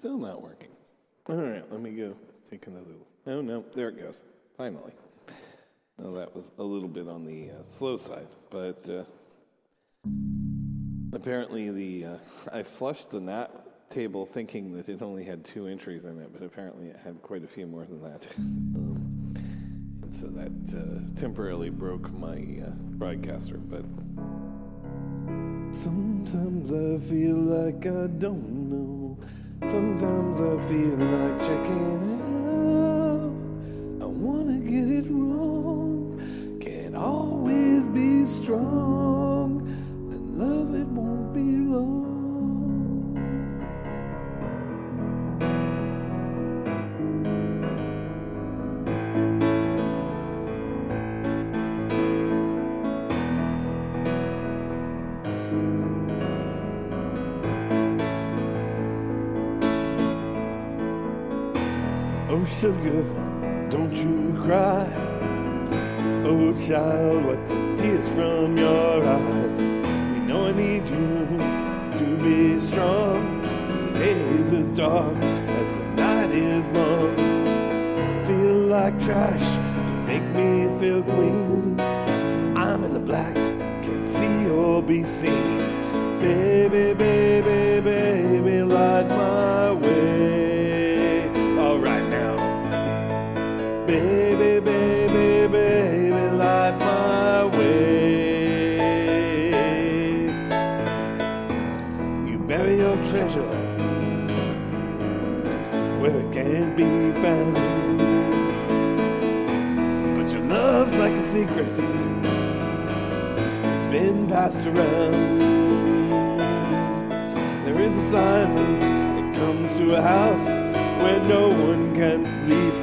Still not working. All right, let me go take another. Oh, no, there it goes. Finally. Well, that was a little bit on the slow side, but apparently I flushed the nap table thinking that it only had 2 entries in it, but apparently it had quite a few more than that. And so that temporarily broke my broadcaster, but sometimes I feel like I don't know. Sometimes I feel like checking out. I wanna get it wrong. Can't always be strong. Then love it won't be long. Oh, sugar, don't you cry. Oh, child, wipe the tears from your eyes. You know I need you to be strong. When the days is dark, as the night is long. Feel like trash, you make me feel clean. I'm in the black, can't see or be seen. Baby, baby, baby, light my way. All right now. Baby, baby, baby, light my way. You bury your treasure where it can't be found, but your love's like a secret. It's been passed around. There is a silence that comes to a house where no one can sleep.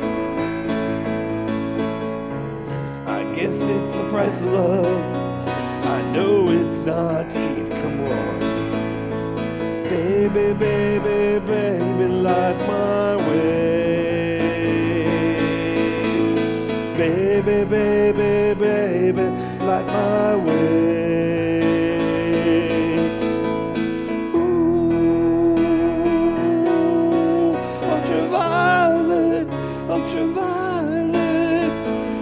I guess it's the price of love. I know it's not cheap. Come on. Baby, baby, baby, light my way. Baby, baby, baby, light my way. Ooh, ultraviolet, ultraviolet.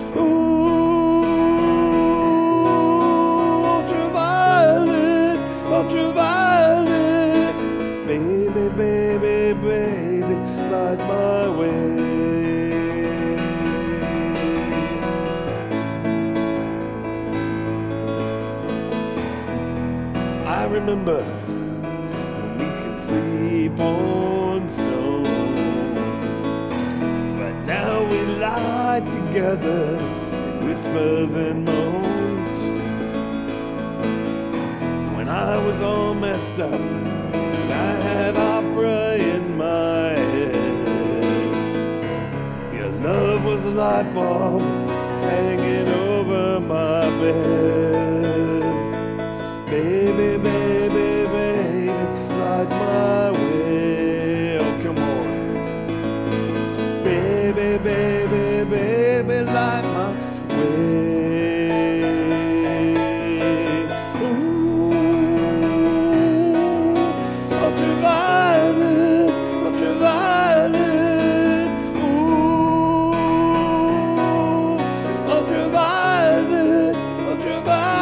Ooh, ultraviolet, ultraviolet. Baby, baby, baby, light my way. I remember when we could sleep on stones, but now we lie together in whispers and moans. When I was all messed up and I had opera in my head, your love was a light bulb hanging over my bed. Baby, baby, baby, light my way. Oh, come on. Baby, baby, baby, light my way. Ooh, ultraviolet, ultraviolet. Ooh, ultraviolet, ultraviolet.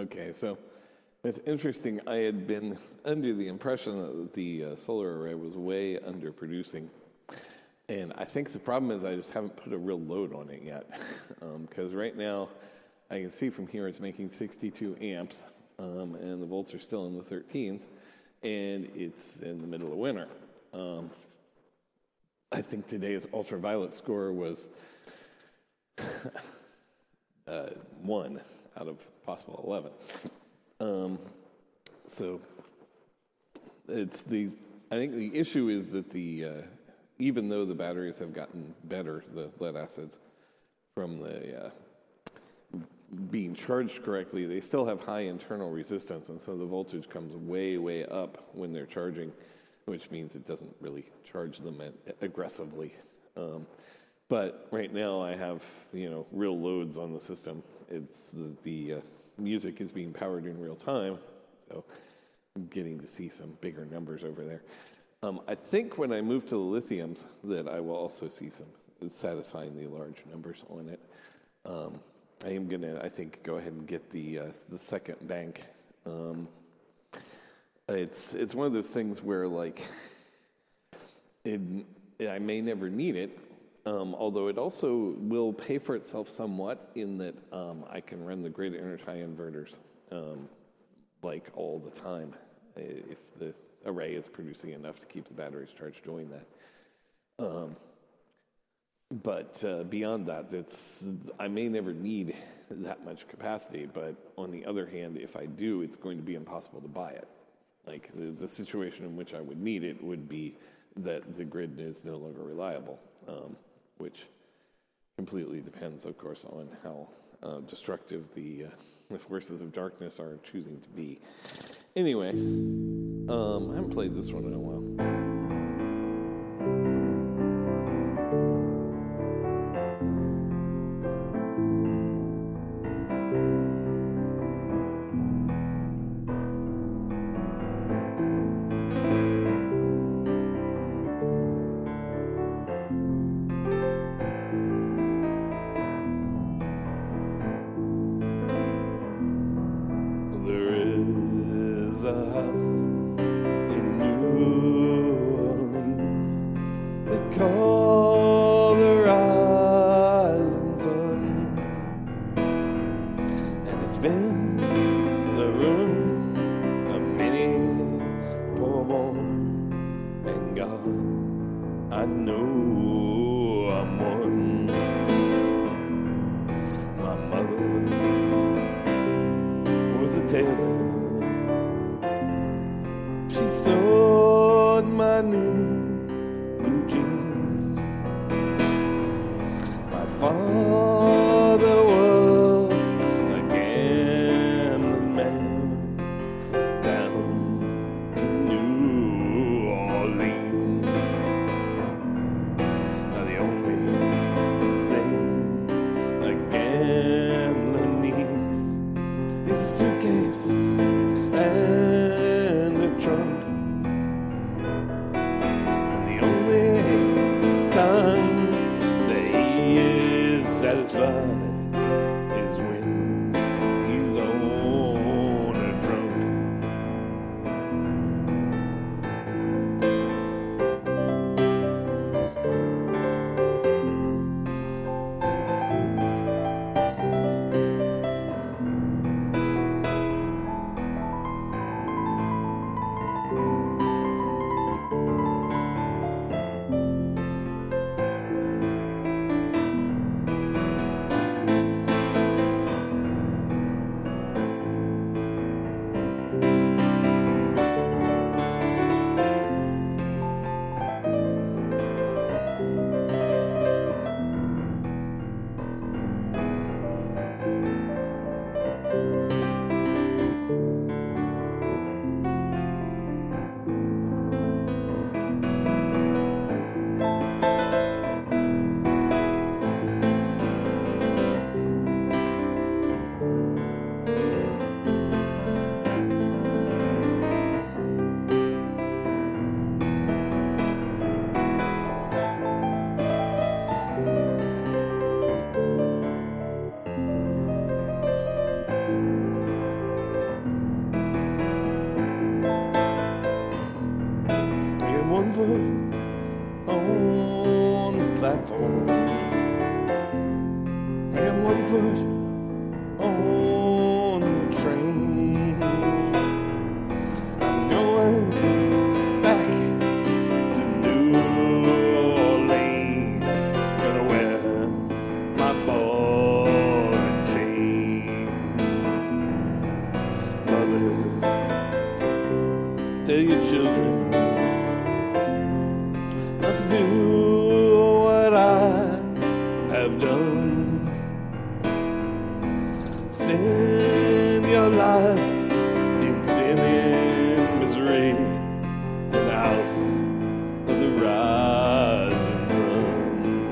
Okay, so it's interesting. I had been under the impression that the solar array was way underproducing. And I think the problem is I just haven't put a real load on it yet. Because right now, I can see from here it's making 62 amps, and the volts are still in the 13s, and it's in the middle of winter. I think today's ultraviolet score was 1 out of possible 11. So I think the issue is that even though the batteries have gotten better, the lead acids, from the being charged correctly, they still have high internal resistance, and so the voltage comes way, way up when they're charging, which means it doesn't really charge them aggressively. But right now I have, real loads on the system. It's the music is being powered in real time, so I'm getting to see some bigger numbers over there. I think when I move to the lithiums that I will also see some satisfying the large numbers on it. I am gonna, I think, go ahead and get the second bank. It's one of those things where I may never need it. Although it also will pay for itself somewhat in that I can run the grid intertie inverters all the time if the array is producing enough to keep the batteries charged doing that. But beyond that, I may never need that much capacity, but on the other hand, if I do, it's going to be impossible to buy it. The situation in which I would need it would be that the grid is no longer reliable. Which completely depends, of course, on how destructive the forces of darkness are choosing to be. Anyway, I haven't played this one in a while. She sewed my new blue jeans. My father was a gambling man down in New Orleans. Now the only thing a gambler needs is a suitcase and a trunk. And the only time that he is satisfied is when he's on a drunk. am one foot on the platform. I am one foot on the train. I'm going back to New Orleans. Gonna wear my ball and chain. Mothers, tell your children not to do what I have done. Spend your lives in sin and misery in the house of the rising sun.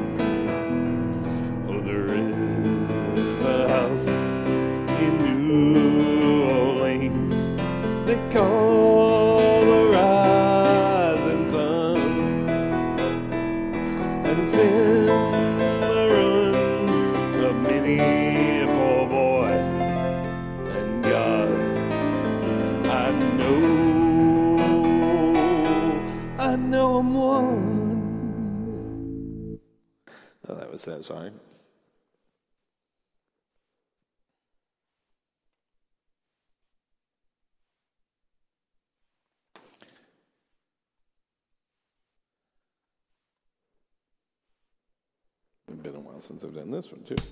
Oh, there is a house in New Orleans they call the rising sun, and it's been the ruin of many a poor boy. And God, I know I'm one. Oh, that was satisfying. It's been a while since I've done this one, too.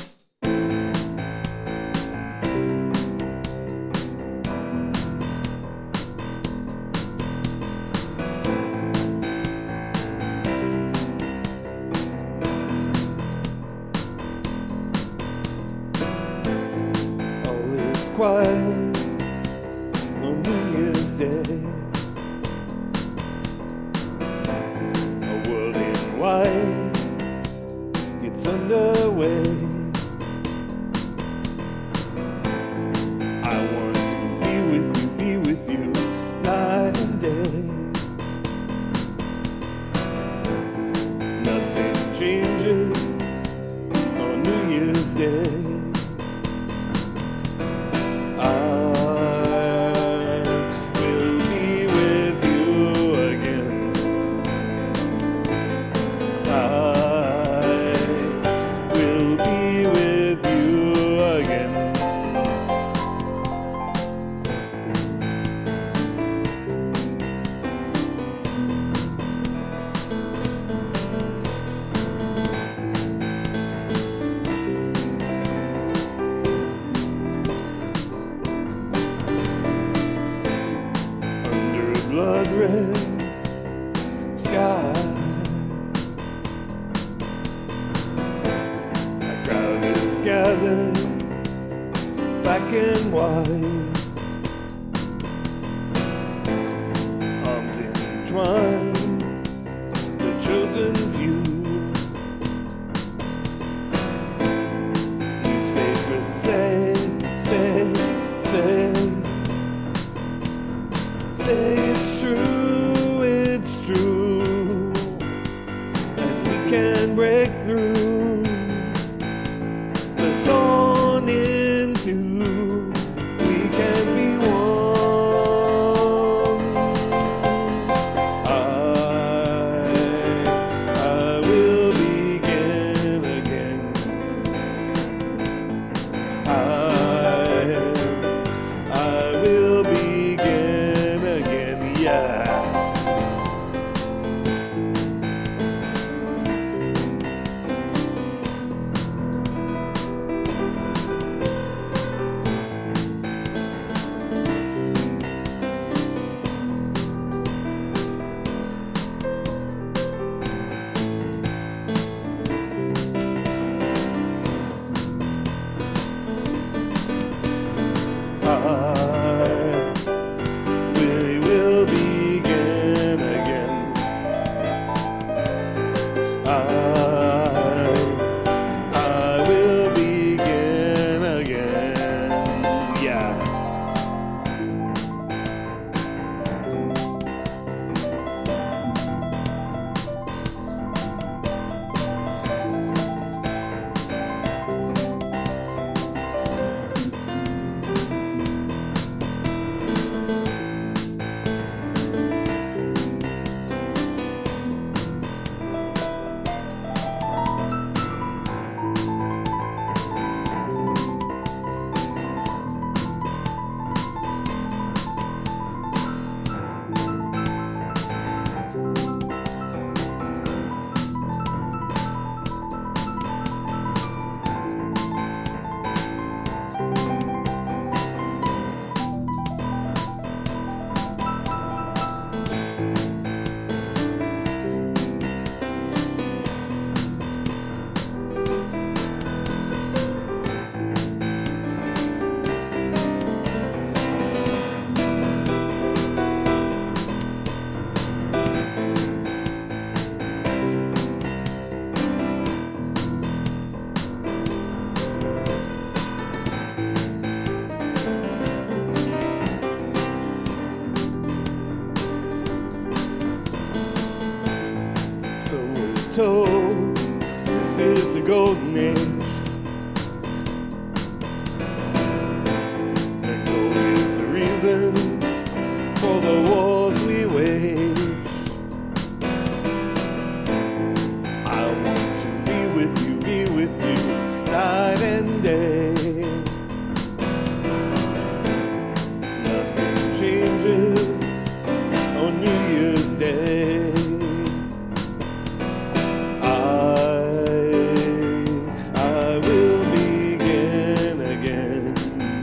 All is quiet on New Year's Day. A world in white gets underway. I want to be with you, night and day. Nothing changes on New Year's Day. I will be with you again. I will be with you again. Under a blood red sky, a crowd is gathered, black and white, arms entwined, the chosen few. Newspapers say it's true, and we can break through the thorn into, we can be one. I will begin again. I will begin again, yeah. told this is the golden age. And gold is the reason for the wars we wage. I want to be with you, night and day. Nothing changes on New Year's Day. I will begin again.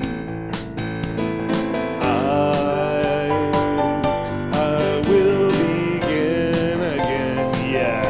I will begin again, yeah.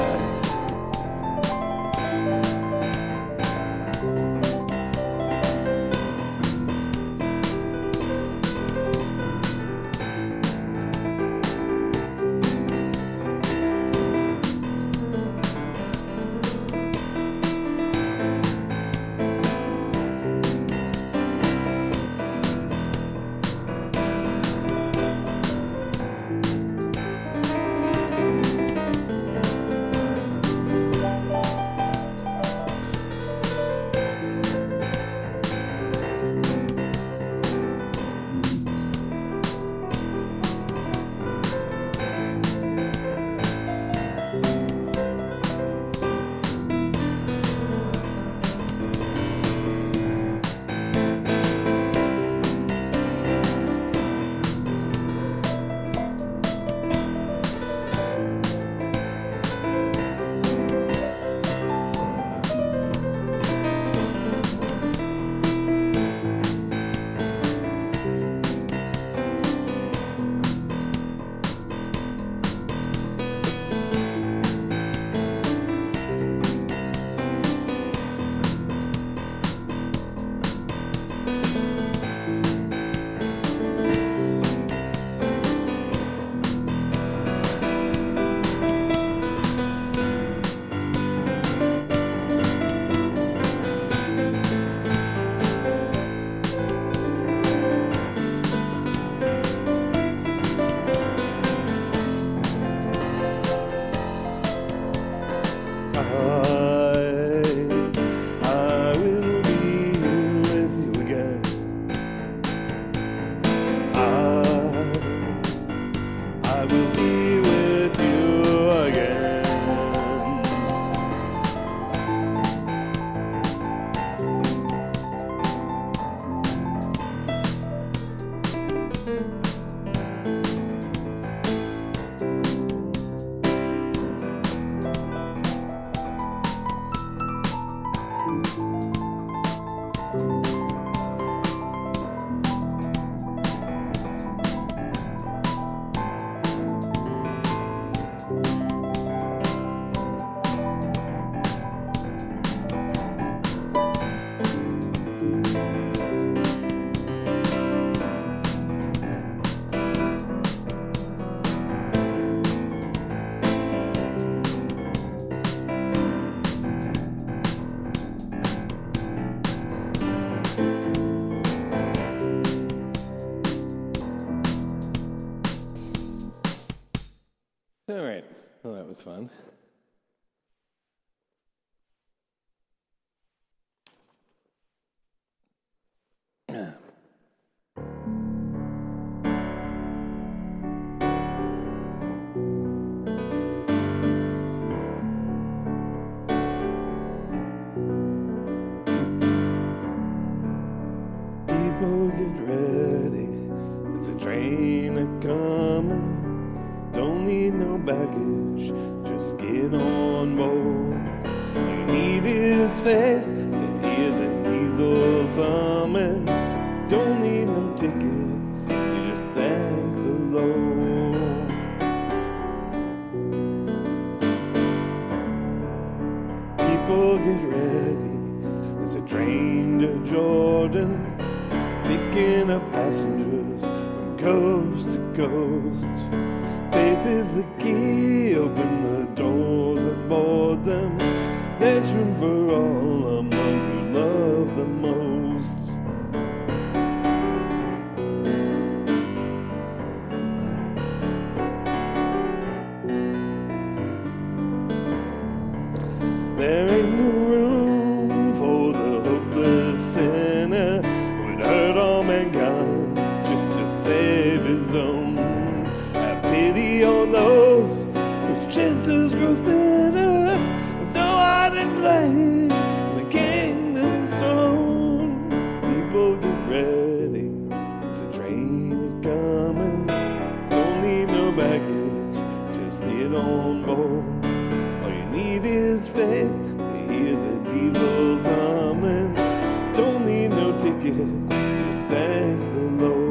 I will be with you again. I will be with you again. All right. Well, that was fun. People get ready. There's a train a-coming. Don't need no baggage, just get on board. All you need is faith to hear the diesel summon. Don't need no ticket, you just thank the Lord. People get ready, there's a train to Jordan, picking up passengers from coast to coast. Faith is the key, open the doors and board them. There's room for all among who love the most. chances grow thinner. There's no hiding place. The kingdom's throne. People get ready. There's a train coming. Don't need no baggage. Just get on board. All you need is faith to hear the diesels humming. Don't need no ticket. Just thank the Lord.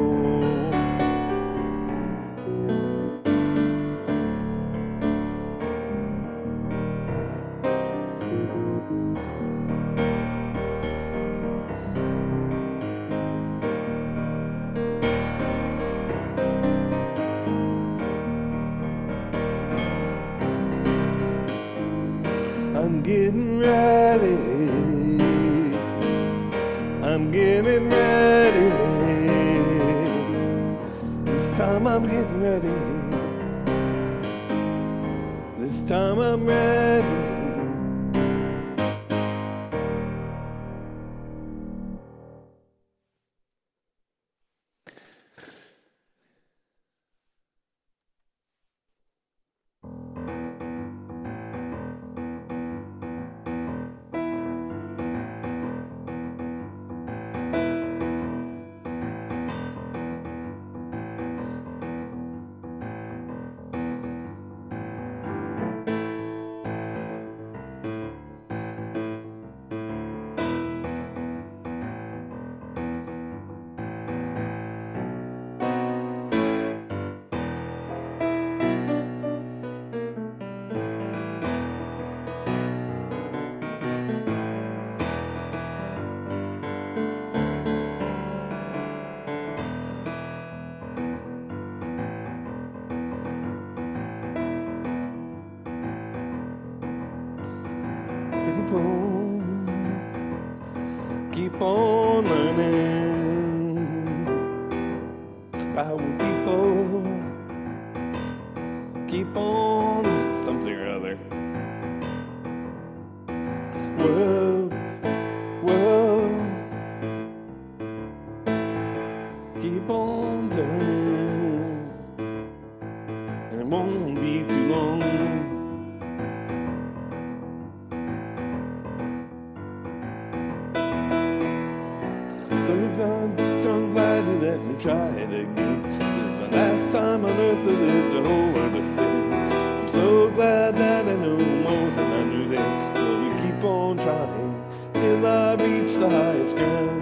I'm getting ready. I'm getting ready. This time I'm getting ready. This time I'm ready. Keep on learning. Power people. Keep on something or other. World. Keep on turning. And it won't be too long. So I'm glad you let me try it again. It's my last time on earth to live the whole world of sin. I'm so glad that I know more than I knew then. So we keep on trying till I reach the highest ground.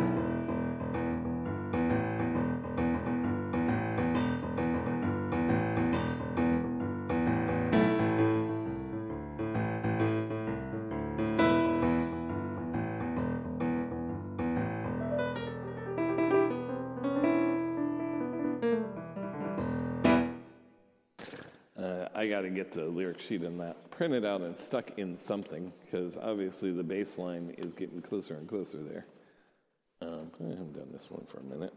I got to get the lyric sheet on that printed out and stuck in something, because obviously the bass line is getting closer and closer there. I haven't done this one for a minute.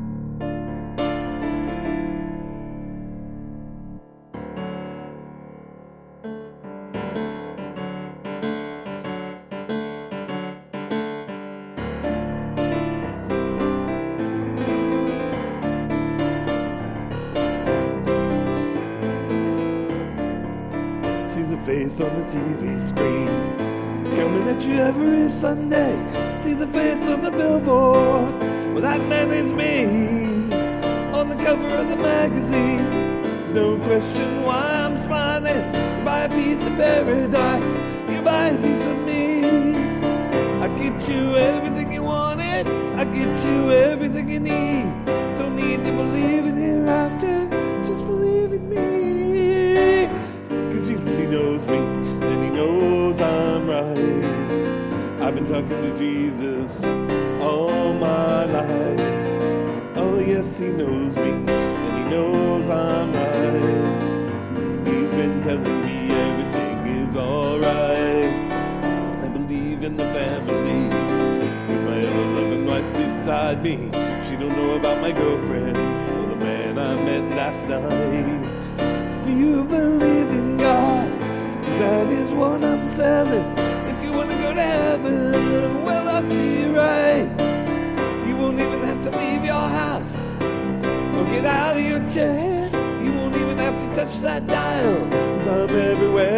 See the face on the TV screen, coming at you every Sunday. See the face on the billboard, well that man is me, on the cover of the magazine. There's no question why I'm smiling. You buy a piece of paradise, you buy a piece of me. I get you everything you wanted, I get you everything you need. Don't need to believe in hereafter, just believe in me. Cause Jesus, he knows me, and he knows I'm right. I've been talking to Jesus all my life. Oh yes, he knows me, and he knows I'm right. He's been telling me everything is alright. I believe in the family, with my ever-loving wife beside me. She don't know about my girlfriend, or the man I met last night. Do you believe in God? 'Cause that is what I'm selling. If you want to go to heaven, well, I'll see you right. You won't even have to leave your house or get out of your chair. You won't even have to touch that dial, 'cause I'm everywhere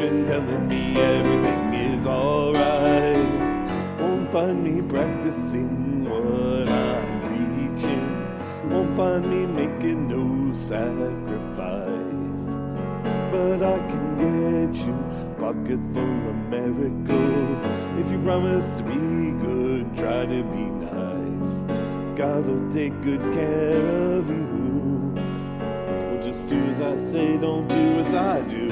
been telling me everything is alright. Won't find me practicing what I'm preaching. Won't find me making no sacrifice. But I can get you pocket full of miracles. If you promise to be good, try to be nice. God will take good care of you. Well, just do as I say, don't do as I do.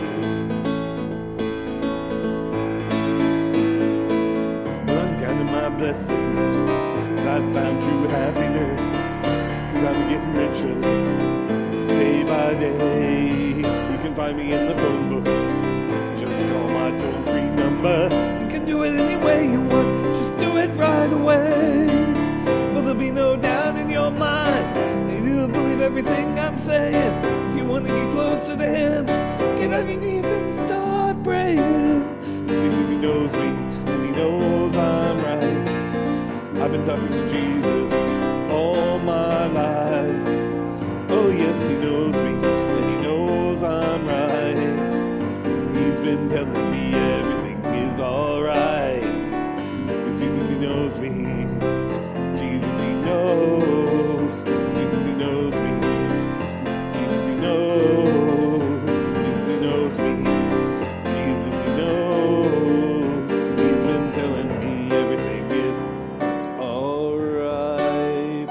Well, I'm counting my blessings, 'cause I've found true happiness. 'Cause I'm getting richer day by day. You can find me in the phone book. Just call my toll-free number. You can do it any way you want. Just do it right away. Well, there'll be no doubt in your mind. You'll believe everything I'm saying. If you want to get closer to Him, get on your knees and start praying. Jesus, He knows me and He knows I'm right. I've been talking to Jesus all my life. Oh yes, He knows me and He knows I'm right. He's been telling me everything is alright. Cause Jesus, He knows me. Jesus, He knows. Jesus, He knows me. Jesus, He knows. Jesus, He knows me. Jesus, He knows. He's been telling me everything is alright.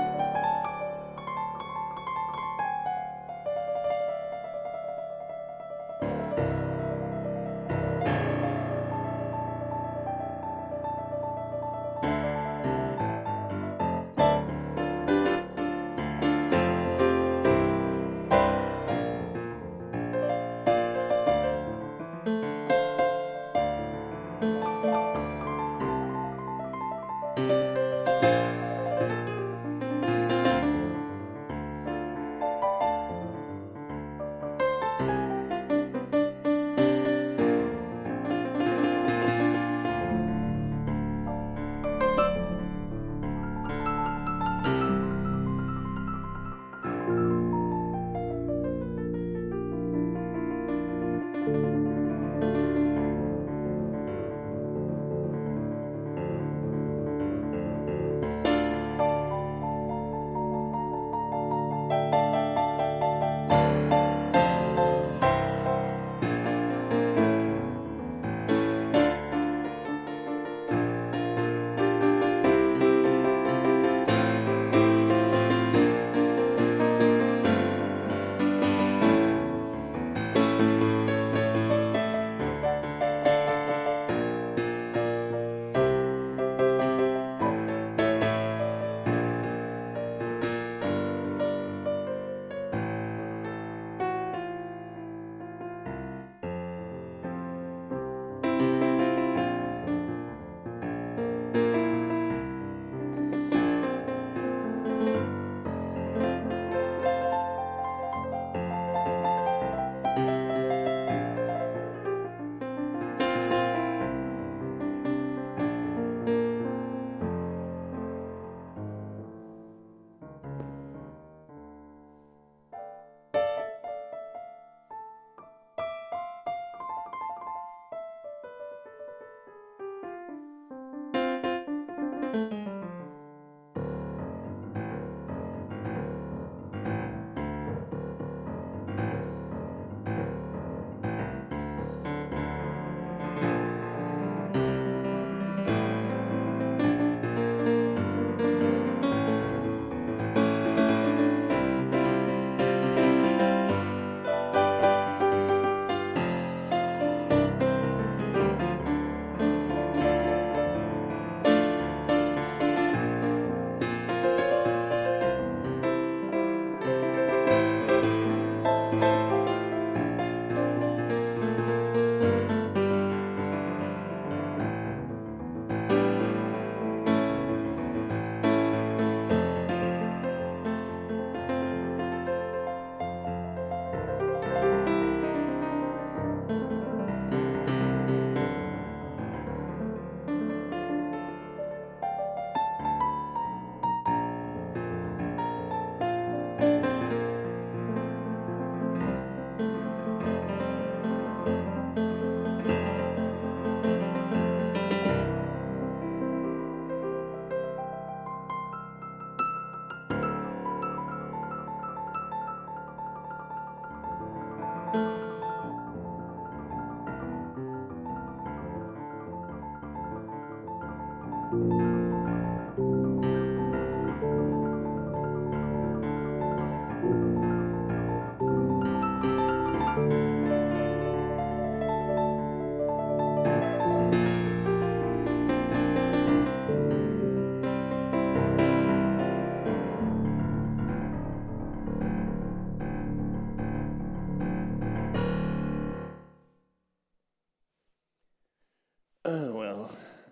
Oh, well.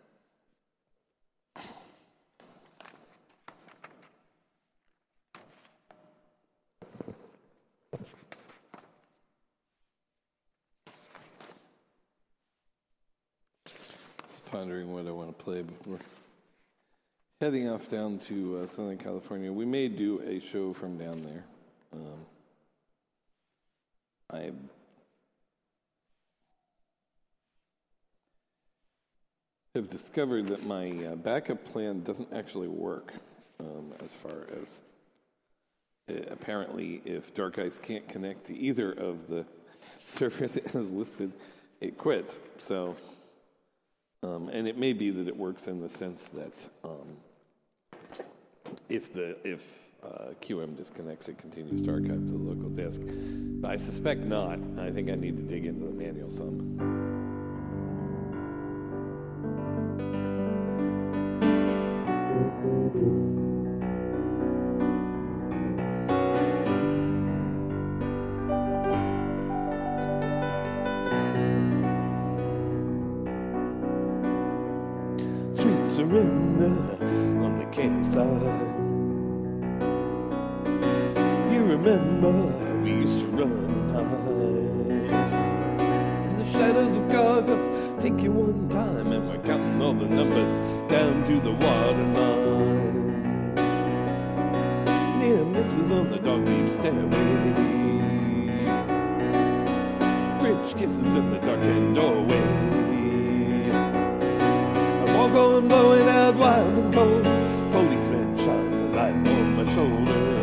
Just pondering what I want to play before heading off down to Southern California. We may do a show from down there. I have discovered that my backup plan doesn't actually work as far as apparently if Dark Ice can't connect to either of the servers it has listed, it quits. So, and it may be that it works in the sense that if QM disconnects, it continues to archive to the local disk. But I suspect not. I think I need to dig into the manual some. Sweet surrender on the K side. You remember we used to run and hide in the shadows of Gargoth. Take you one time, and we're counting all the numbers down to the waterline. Near misses on the dog leap stairway. French kisses in the darkened doorway. Foghorn blowing out wild and cold. Policeman shines a light on my shoulder.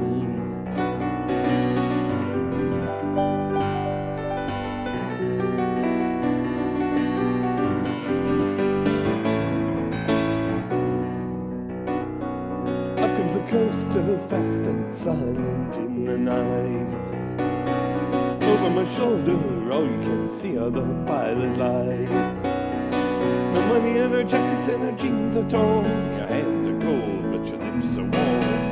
Up comes a coaster, fast and silent in the night. Over my shoulder, all you can see are the pilot lights. No money in her jackets and her jeans are torn. Your hands are cold, but your lips are warm.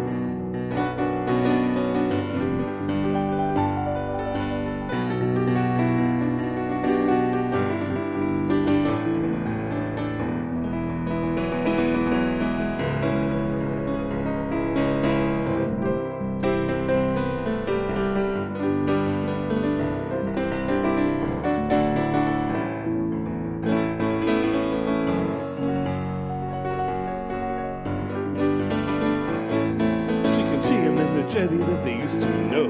Jetty that they used to know.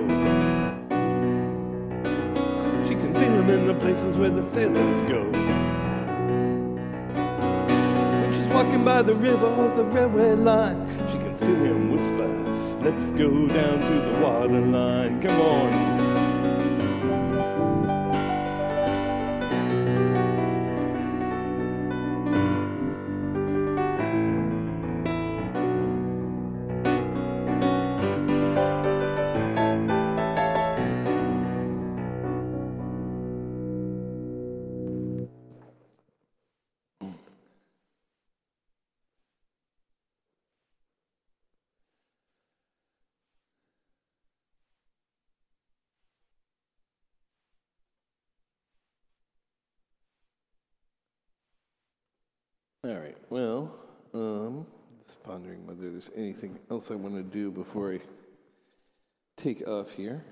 She can feel them in the places where the sailors go. When she's walking by the river or the railway line, she can still hear him whisper, let's go down to the water line. Come on. All right, well, just pondering whether there's anything else I want to do before I take off here.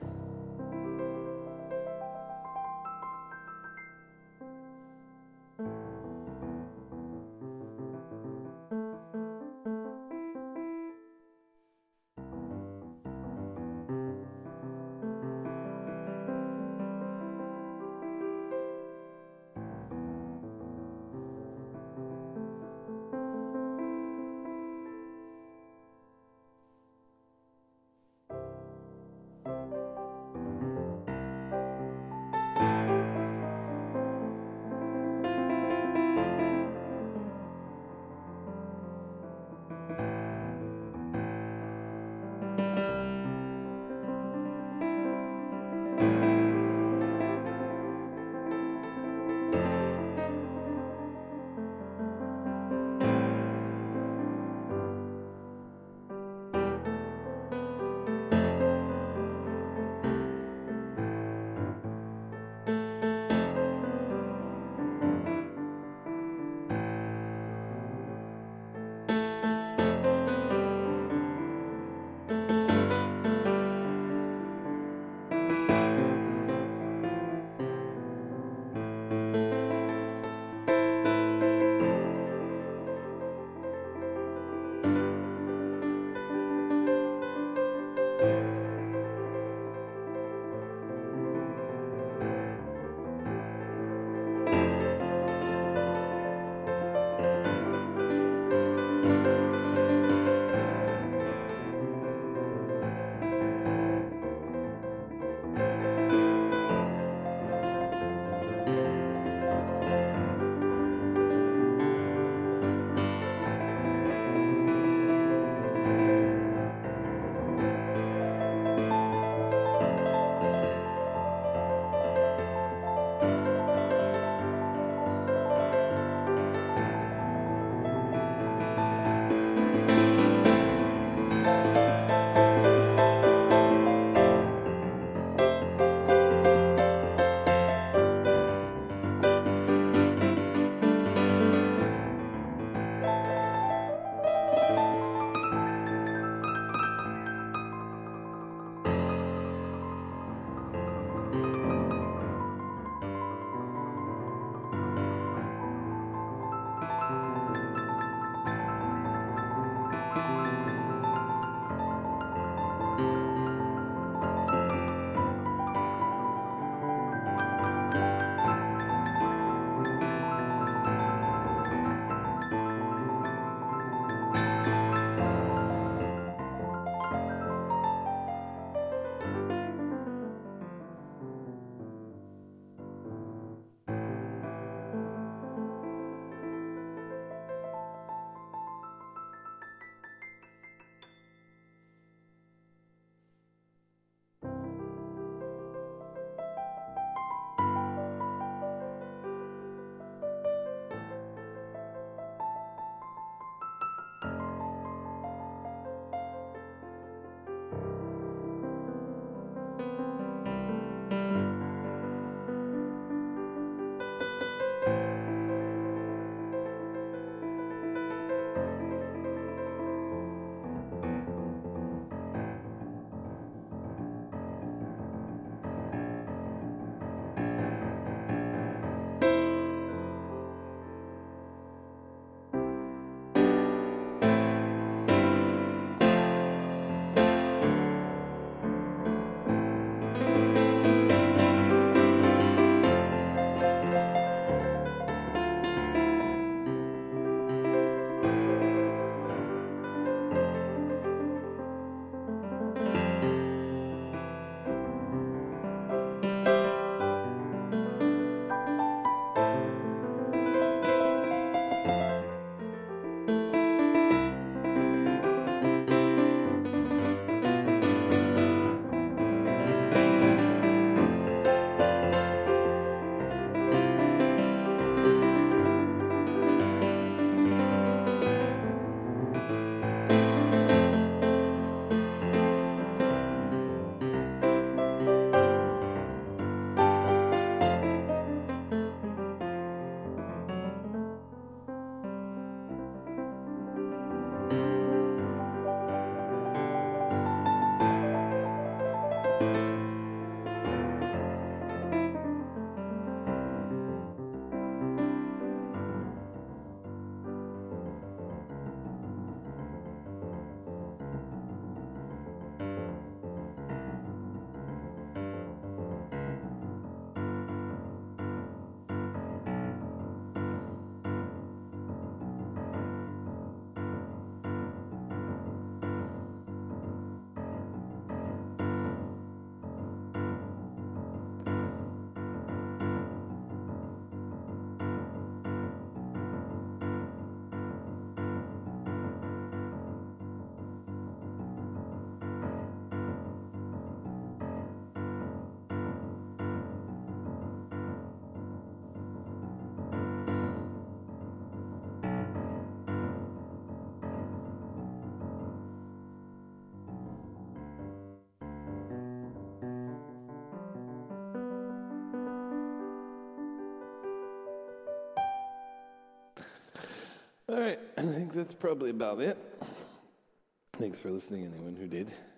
All right, I think that's probably about it. Thanks for listening, anyone who did.